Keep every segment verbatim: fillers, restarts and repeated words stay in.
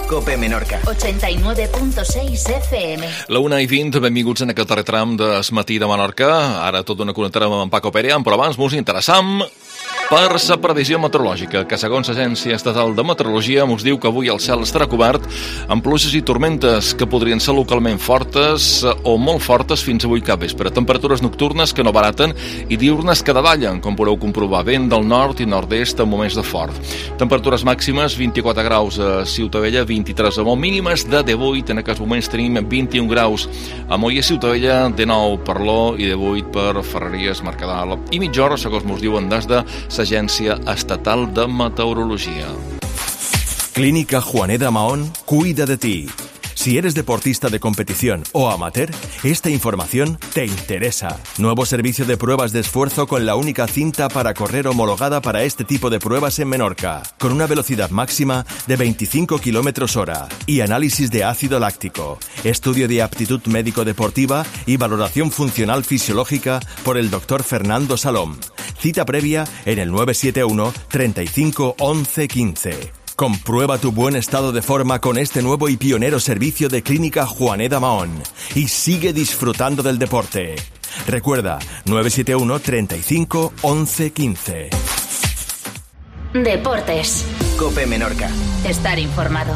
Cope Menorca. ochenta y nueve punto seis F M. La una i vint, benvinguts en aquest darrer tram del matí de Menorca. Ara tot una connectarem amb en Paco Perea, però abans mos interessam per la previsió meteorològica, que segons l'Agència Estatal de Meteorologia mos diu que avui el cel estarà cobert amb pluges i tormentes que podrien ser localment fortes o molt fortes fins avui cap vespre. Temperatures nocturnes que no baraten i diurnes que davallen, com podeu comprovar, vent del nord i nord-est en moments de fort. Temperatures màximes, vint-i-quatre graus a Ciutadella, vint-i-tres a Mont, mínimes de divuit, en aquests moments tenim vint-i-un graus a Moia, Ciutadella, dinou per l'O i divuit per Ferreries, Mercadal i Mitjorra, segons mos diuen des de l'Agència Estatal de Meteorologia. Clínica Juaneda Mahón cuida de ti. Si eres deportista de competición o amateur, esta información te interesa. Nuevo servicio de pruebas de esfuerzo con la única cinta para correr homologada para este tipo de pruebas en Menorca, con una velocidad máxima de veinticinco kilómetros hora y análisis de ácido láctico, estudio de aptitud médico-deportiva y valoración funcional fisiológica por el doctor Fernando Salom. Cita previa en el nueve siete uno, treinta y cinco, once, quince. Comprueba tu buen estado de forma con este nuevo y pionero servicio de Clínica Juaneda Mahón y sigue disfrutando del deporte. Recuerda, nueve siete uno, treinta y cinco, once, quince. Deportes. Cope Menorca. Estar informado.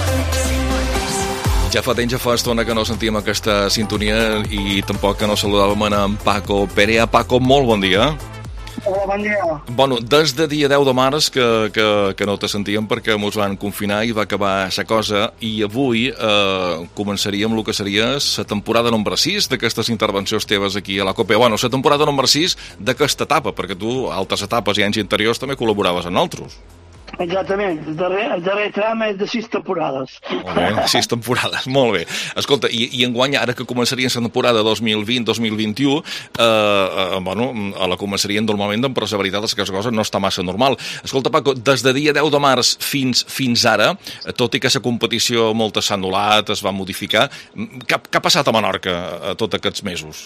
Ja fa temps, ja fa estona que no sentíem aquesta sintonia i tampoc que no saludàvem en Paco Perea. Paco, molt bon dia. Hola, bon dia. Bueno, des de dia deu de març que, que, que no te sentíem perquè mos van confinar i va acabar sa cosa, i avui eh, començaríem el que seria la temporada número sis d'aquestes intervencions teves aquí a la Cope. Bueno, la temporada número sis d'aquesta etapa, perquè tu, altres etapes i anys interiors, també col·laboraves en altres. Exactament, el darrer, el darrer tram és de sis temporades. Molt bé, sis temporades, molt bé. Escolta, i, i enguany, ara que començarien la temporada dos mil vint dos mil vint-i-u, eh, eh, bueno, la començarien normalment, però la veritat és que aquesta cosa no està massa normal. Escolta, Paco, des de dia deu de març fins, fins ara, tot i que la competició moltes s'ha anul·lat, es va modificar, què, què ha passat a Menorca a tots aquests mesos?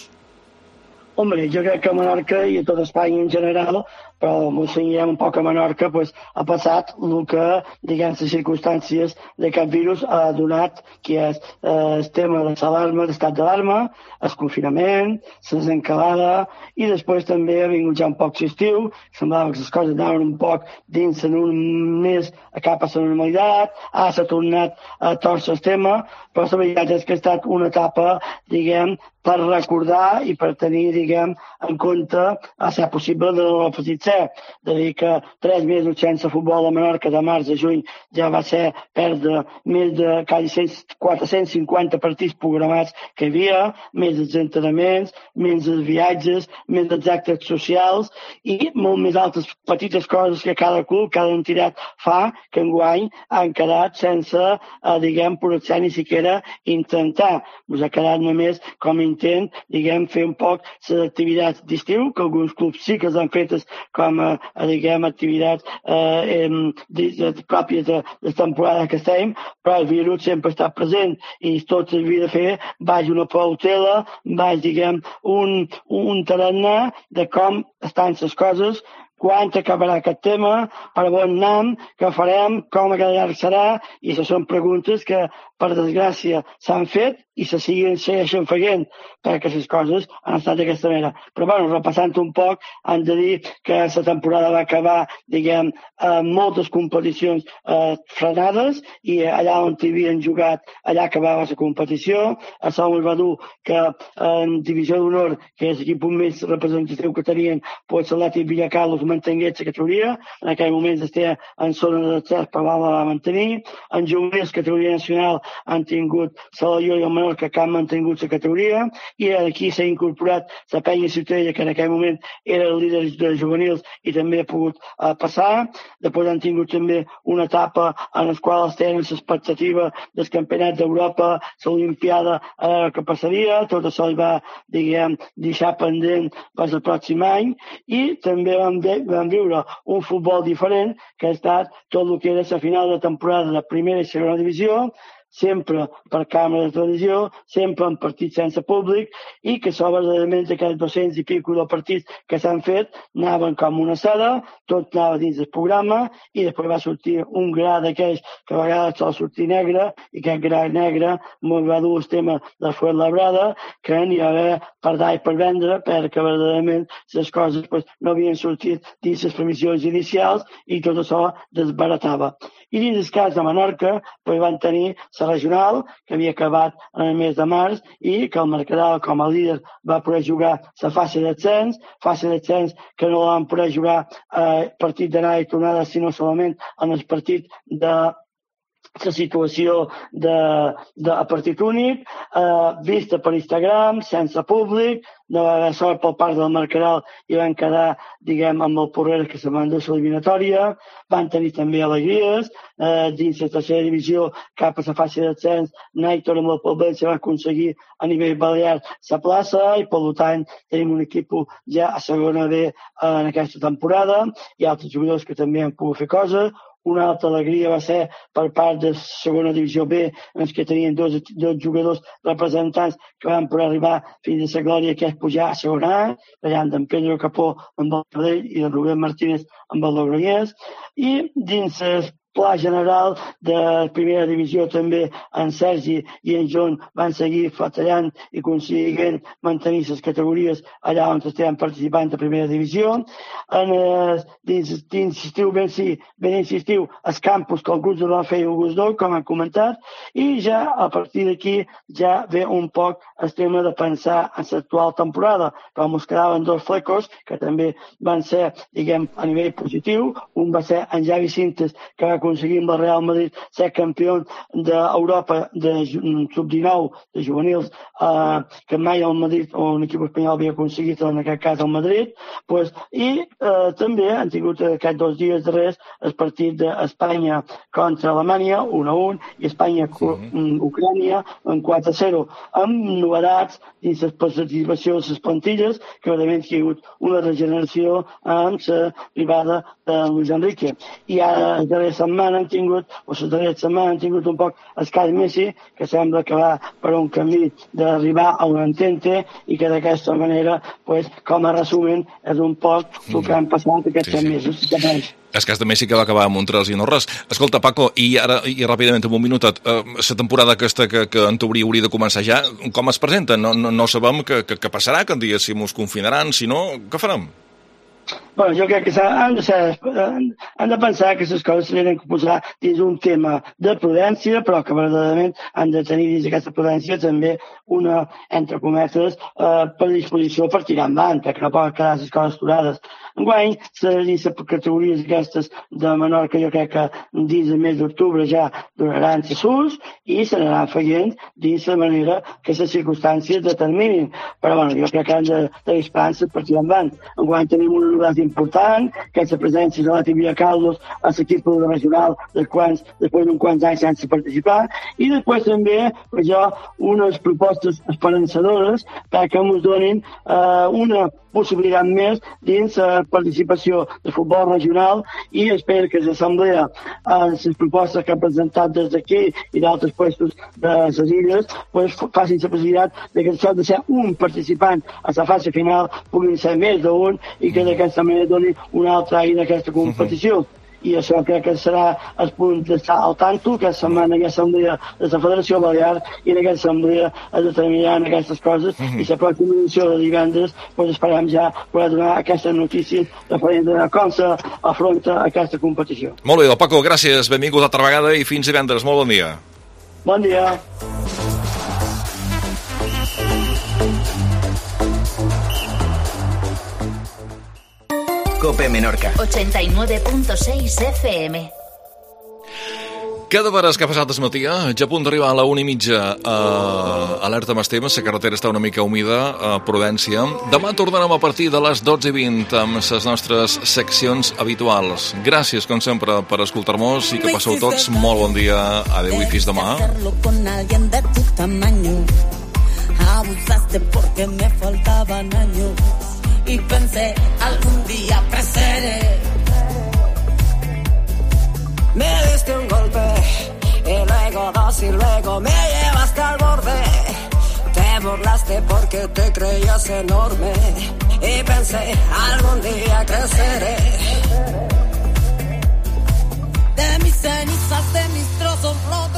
Hombre, jo crec que a Menorca i a tot Espanya en general, però ens cenyem un poc a Menorca, pues, ha passat el que, diguem, les circumstàncies d'aquest virus ha donat, que és eh, el tema de l'alarma, l'estat d'alarma, el confinament, la desencalada, i després també ha vingut ja un poc l'estiu, semblava que les coses anaven un poc dins en un mes a cap a la normalitat, ara s'ha tornat a torcer el tema, però la veritat és que ha estat una etapa, diguem, per recordar i per tenir, diguem, en compte a ser possible de no petit ser. De dir que tres mesos sense futbol a Menorca, de març a juny, ja va ser perdre més de quasi quatre-cents cinquanta partits programats que hi havia, més els entrenaments, més els viatges, més els actes socials i molt més altres petites coses que cada club, cada entitat fa, que enguany han quedat sense, eh, diguem, poder ni siquiera intentar. Us ha quedat només com a intent, diguem, fer un poc les activitats d'estiu, que alguns clubs sí que les han fetes com a, a diguem, activitats eh, de, de, pròpies de la temporada que estem, però el virus sempre està present i tot s'havia de fer baix una pautela, baix, diguem, un, un tarannà de com estan les coses, quan acabarà aquest tema, per on anem, què farem, com a llarg serà, i això són preguntes que, per desgràcia, s'han fet i se siguen segueixen fent, perquè les coses han estat d'aquesta manera. Però, bueno, repassant un poc, han de dir que la temporada va acabar, diguem, amb moltes competicions eh, frenades, i allà on havien jugat, allà acabava la competició. Això ens va dur que en divisió d'honor, que és l'equip més representatiu que tenien, pues l'Atlètic Villacarlos mantingués la categoria. En aquell moment estia en zona de tres, però la va mantenir. En juvenils, categoria nacional, han tingut Salalló i el Menorca, que han mantingut la categoria, i aquí s'ha incorporat la Penya Ciutadella, que en aquell moment era el líder de juvenils i també ha pogut uh, passar. Després han tingut també una etapa en la qual es tenen l'expectativa del campionat d'Europa, l'Olimpiada, a veure què passaria. Tot això es va, diguem, deixar pendent per el pròxim any, i també vam, de, vam viure un futbol diferent, que ha estat tot el que era la final de temporada de primera i segona divisió, sempre per càmera de televisió, sempre en partits sense públic, i que sobretot aquests dos-cents i pico de partits que s'han fet anaven com una seda, tot anava dins del programa, i després va sortir un gra d'aquells que a vegades sol sortir negre, i aquest gra negre molt va dur el tema de Fuenlabrada, que n'hi va haver per dar i per vendre, perquè verdaderament les coses pues, no havien sortit dins les previsions inicials i tot això desbaratava. I dins el cas de Menorca pues, van tenir la regional, que havia acabat en el mes de març, i que el Mercadal, com a líder, va poder jugar la fase d'ascens, fase d'ascens que no la van poder jugar eh, partit d'anada i tornada, sinó solament en el partit de la situació de, de a partit únic, eh, vista per Instagram, sense públic, no va haver sort pel part del Mercadal i van quedar, diguem, amb el Porrera que se va endur l'eliminatòria, van tenir també alegries, eh, dins la tercera divisió cap a la fase d'ascens, Nàitor amb el Palbell se va aconseguir a nivell balear la plaça i per tant tenim un equip ja a segona B en aquesta temporada, hi ha altres jugadors que també han pogut fer coses. Una altra alegria va ser per part de segona divisió B, en què tenien dos, dos jugadors representants que van poder arribar fins a la glòria, que és pujar a segona A, tallant d'en Pedro Capó amb el Sabadell i de Rubén Martínez amb el Logroñés. I dins el pla general de primera divisió també en Sergi i en John van seguir batallant i aconseguint mantenir les categories allà on estaven participant de primera divisió. En, eh, dins, dins estiu ben sí, ben insistiu, els campus que alguns no van fer i alguns no, com han comentat, i ja a partir d'aquí ja ve un poc el tema de pensar en l'actual temporada, com us quedaven dos flecos que també van ser, diguem, a nivell positiu. Un va ser en Javi Cintes, que va aconseguir amb el Real Madrid ser campió d'Europa de sub dinou de juvenils, eh, que mai el Madrid o un equip espanyol havia aconseguit, en aquest cas el Madrid, pues, i eh, també han tingut aquests dos dies darrers el partit d'Espanya contra Alemanya, un a un, i Espanya-Ucrània en quatre a zero, amb novedats dins les participacions de les plantilles, que realment ha hagut una regeneració amb l'arribada de Luis Enrique. I ara, la darrera setmana han tingut, o la darrera setmana han tingut un poc el cas Messi, que sembla que va per un camí d'arribar a un entente i que d'aquesta manera, pues, com a resumen, és un poc el que han passat aquests sí, sí. mesos. El cas de Messi que va acabar amb un tres i no res. Escolta, Paco, i ara, i ràpidament, en un minutet, eh, la temporada aquesta que, que en teoria hauria de començar ja, com es presenta? No, no, no sabem què, què passarà, que un dia si mos confinaran, si no, què farem? Bueno, jo crec que han de, ser, han de pensar que les coses s'han de posar dins un tema de prudència, però que verdaderament han de tenir dins aquesta prudència també una, entre cometes, eh, predisposició per tirar endavant, perquè no poden quedar les coses aturades. Enguany, les categories aquestes de Menorca jo crec que dins del mes d'octubre ja donaran ses ús i se n'anaran feient dins la manera que les circumstàncies determinin. Però bueno, jo crec que han de tenir esperança per tirar endavant. Enguany tenim una novetat important, que és la presència de la Tibia Caldos a l'equip regional dels quants, després d'uns quants anys sense participar, i després també per jo unes propostes esperançadores perquè ens donin eh, una possibilitat més dins la participació de futbol regional, i espero que l'Assemblea, en les propostes que ha presentat des d'aquí i d'altres puestos de les illes, pues, facin la possibilitat de que això de ser un participant a la fase final puguin ser més d'un i que d'aquesta manera doni un altre aire a aquesta competició. Uh-huh. I això crec que serà el punt d'estar al tanto, que aquesta setmana hi ha assemblea de la Federació Balear i en aquesta assemblea es determinaran aquestes coses uh-huh. i la pròxima edició de divendres pues, esperem ja poder donar aquestes notícies referent a com s'afronta aquesta competició. Molt bé, Paco, gràcies, benvingut altra vegada i fins divendres, molt bon dia. Bon dia. Cope Menorca ochenta y nueve punto seis F M. Cada veres que ha passat el matí, ja a punt d'arribar a la una i mitja a alerta amb estem, la carretera està una mica humida a Prudència. Demà tornarem a partir de les dotze i vint amb les nostres seccions habituals. Gràcies, com sempre, per escoltar-nos i que passeu tots molt bon dia. Adeu i fins demà. Abusaste porque me faltaban años y pensé algún día creceré. Me diste un golpe y luego todos y luego me llevaste al borde. Te burlaste porque te creías enorme y pensé algún día creceré. De mis cenizas, de mis trozos rotos,